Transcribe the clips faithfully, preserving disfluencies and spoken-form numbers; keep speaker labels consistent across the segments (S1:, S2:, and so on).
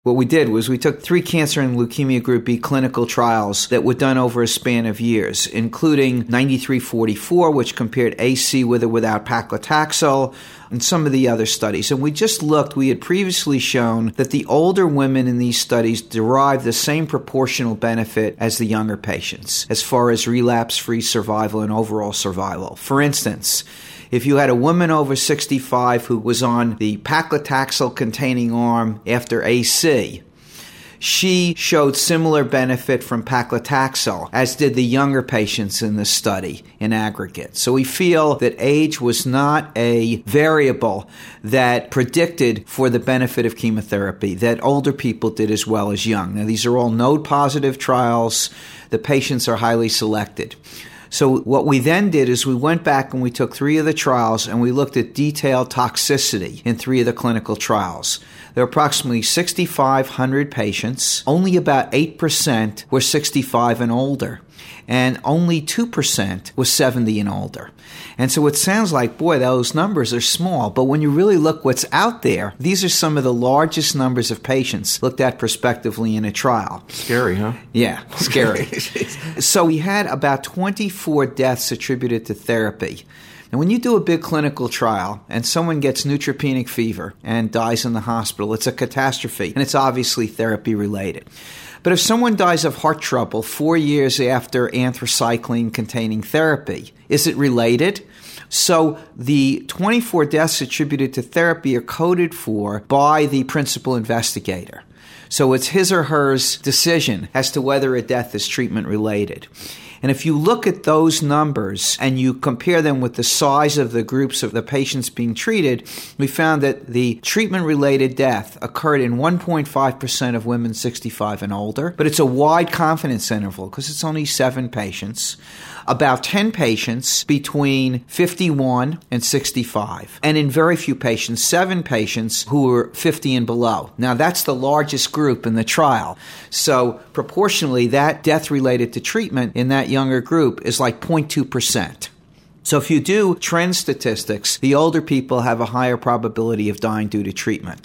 S1: What we did was we took three cancer and leukemia group B clinical trials that were done over a span of years, including ninety-three forty-four, which compared A C with or without paclitaxel, and some of the other studies. And we just looked, we had previously shown that the older women in these studies derived the same proportional benefit as the younger patients, as far as relapse-free survival and overall survival. For instance, if you had a woman over sixty-five who was on the paclitaxel-containing arm after A C, she showed similar benefit from paclitaxel, as did the younger patients in the study in aggregate. So we feel that age was not a variable that predicted for the benefit of chemotherapy, that older people did as well as young. Now, these are all node-positive trials. The patients are highly selected. So what we then did is we went back and we took three of the trials and we looked at detailed toxicity in three of the clinical trials. There were approximately six thousand five hundred patients. Only about eight percent were sixty-five and older, and only two percent was seventy and older. And so it sounds like, boy, those numbers are small. But when you really look what's out there, these are some of the largest numbers of patients looked at prospectively in a trial.
S2: Scary, huh?
S1: Yeah, scary. So we had about twenty-four deaths attributed to therapy. And when you do a big clinical trial and someone gets neutropenic fever and dies in the hospital, it's a catastrophe, and it's obviously therapy-related. But if someone dies of heart trouble four years after anthracycline-containing therapy, is it related? So the twenty-four deaths attributed to therapy are coded for by the principal investigator. So it's his or hers decision as to whether a death is treatment-related. And if you look at those numbers and you compare them with the size of the groups of the patients being treated, we found that the treatment-related death occurred in one point five percent of women sixty-five and older, but it's a wide confidence interval because it's only seven patients. About ten patients between fifty-one and sixty-five, and in very few patients, seven patients who were fifty and below. Now, that's the largest group in the trial. So proportionally, that death related to treatment in that younger group is like zero point two percent. So if you do trend statistics, the older people have a higher probability of dying due to treatment.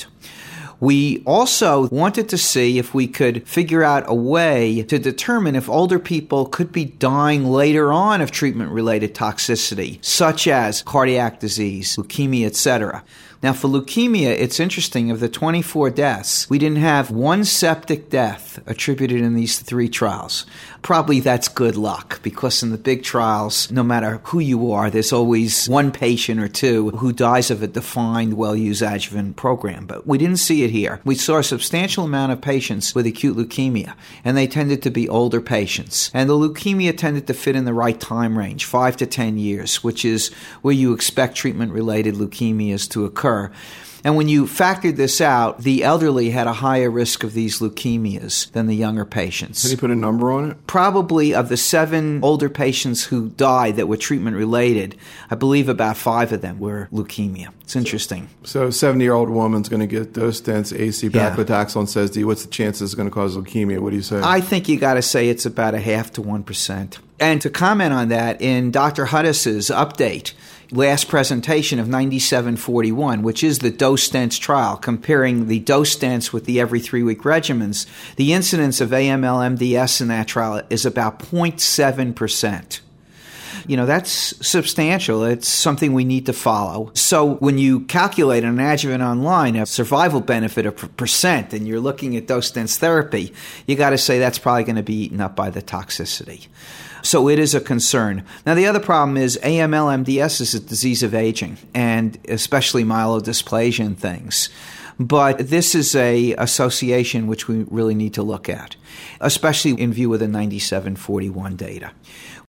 S1: We also wanted to see if we could figure out a way to determine if older people could be dying later on of treatment-related toxicity, such as cardiac disease, leukemia, et cetera. Now, for leukemia, it's interesting. Of the twenty-four deaths, we didn't have one septic death attributed in these three trials. Probably that's good luck, because in the big trials, no matter who you are, there's always one patient or two who dies of a defined, well-used adjuvant program. But we didn't see it here. We saw a substantial amount of patients with acute leukemia, and they tended to be older patients. And the leukemia tended to fit in the right time range, five to ten years, which is where you expect treatment-related leukemias to occur. And when you factored this out, the elderly had a higher risk of these leukemias than the younger patients.
S2: Can you put a number on it?
S1: Probably of the seven older patients who died that were treatment-related, I believe about five of them were leukemia. It's interesting.
S2: So a seventy-year-old woman's going to get dose stents, A C,
S1: Yeah.
S2: paclitaxel, and says, D, what's the chances it's going to cause leukemia? What do you say?
S1: I think you got to say it's about a half to one percent. And to comment on that, in Doctor Huddis's update, last presentation of ninety-seven forty-one, which is the dose stents trial, comparing the dose stents with the every three-week regimens, the incidence of A M L M D S in that trial is about zero point seven percent. You know, that's substantial. It's something we need to follow. So when you calculate an adjuvant online, a survival benefit of percent, and you're looking at dose stents therapy, you got to say that's probably going to be eaten up by the toxicity. So it is a concern. Now, the other problem is A M L M D S is a disease of aging, and especially myelodysplasia and things. But this is a association which we really need to look at, especially in view of the ninety-seven forty-one data.